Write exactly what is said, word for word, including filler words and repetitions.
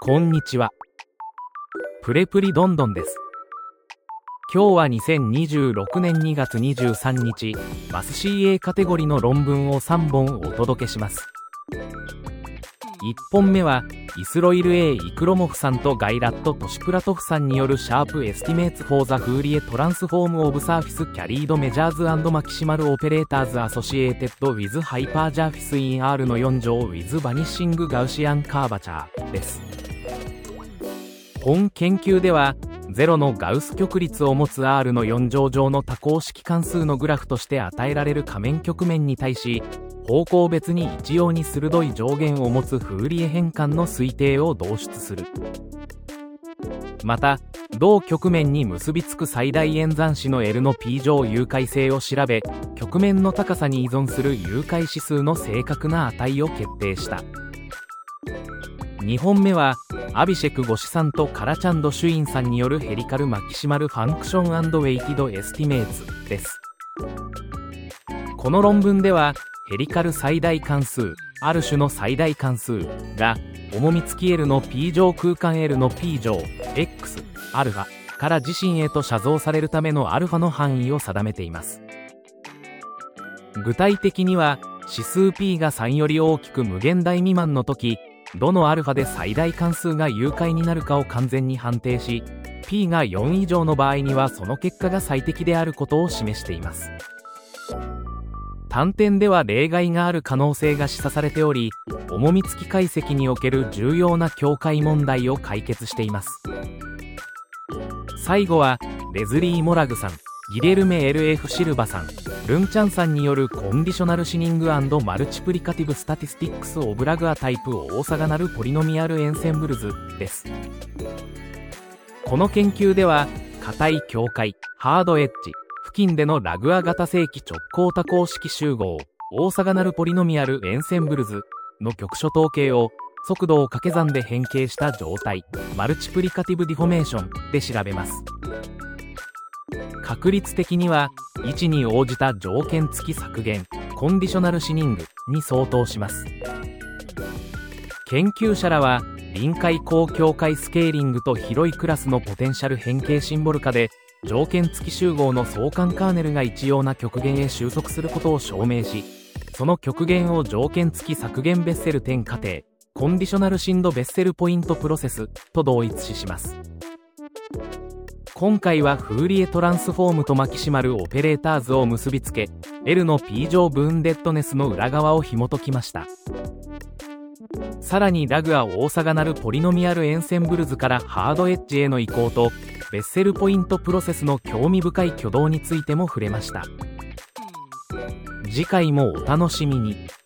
こんにちは。プレプリどんどんです。今日はにせんにじゅうろくねんにがつにじゅうさんにち、マス シーエー カテゴリーの論文をさんぼんお届けします。いっぽんめは、イスロイル A イクロモフさんとガイラット・トシプラトフさんによるシャープエスティメーツ・フォー・ザ・フーリエ・トランスフォーム・オブ・サーフィス・キャリード・メジャーズ・アンド・マキシマル・オペレーターズ・アソシエーテッド・ウィズ・ハイパー・ジャーフィス・イン・アール のよん乗ウィズ・バニッシング・ガウシアン・カーバチャーです。本研究では、ゼロのガウス曲率を持つ R のよん乗上の多項式関数のグラフとして与えられる仮面曲面に対し、方向別に一様に鋭い上限を持つフーリエ変換の推定を導出する。また、同曲面に結びつく最大演算子の L の P 乗有解性を調べ、曲面の高さに依存する有解指数の正確な値を決定した。にほんめは、アビシェク・ゴシさんとカラチャンド・シュインさんによるヘリカル・マキシマル・ファンクション・ウェイティド・エスティメーツです。この論文では、ヘリカル最大関数、ある種の最大関数が、重み付き L の P 乗空間 L の P 乗 X、アルファから自身へと写像されるためのアルファの範囲を定めています。具体的には、指数 P がさんより大きく無限大未満の時、どのアルファで最大関数が有解になるかを完全に判定し、P がよん以上の場合にはその結果が最適であることを示しています。単点では例外がある可能性が示唆されており、重み付き解析における重要な境界問題を解決しています。最後は、レズリー・モラグさん、ギレルメ エルエフ シルバさん、ルンチャンさんによるコンディショナルシニング&マルチプリカティブスタティスティックスオブラグアタイプ大差がなるポリノミアルエンセンブルズです。この研究では、硬い境界、ハードエッジ、付近でのラグア型正規直行多項式集合、大差がなるポリノミアルエンセンブルズの局所統計を、速度を掛け算で変形した状態、マルチプリカティブディフォメーションで調べます。確率的には、位置に応じた条件付き削減、コンディショナルシニングに相当します。研究者らは、臨界高境界スケーリングと広いクラスのポテンシャル変形シンボル化で、条件付き集合の相関カーネルが一様な極限へ収束することを証明し、その極限を条件付き削減ベッセル点過程、コンディショナル深度ベッセルポイントプロセスと同一視します。今回はフーリエトランスフォームとマキシマルオペレーターズを結びつけ、L の P 乗ブーンデッドネスの裏側を紐解きました。さらにラグア大差がなるポリノミアルエンセンブルズからハードエッジへの移行と、ベッセルポイントプロセスの興味深い挙動についても触れました。次回もお楽しみに。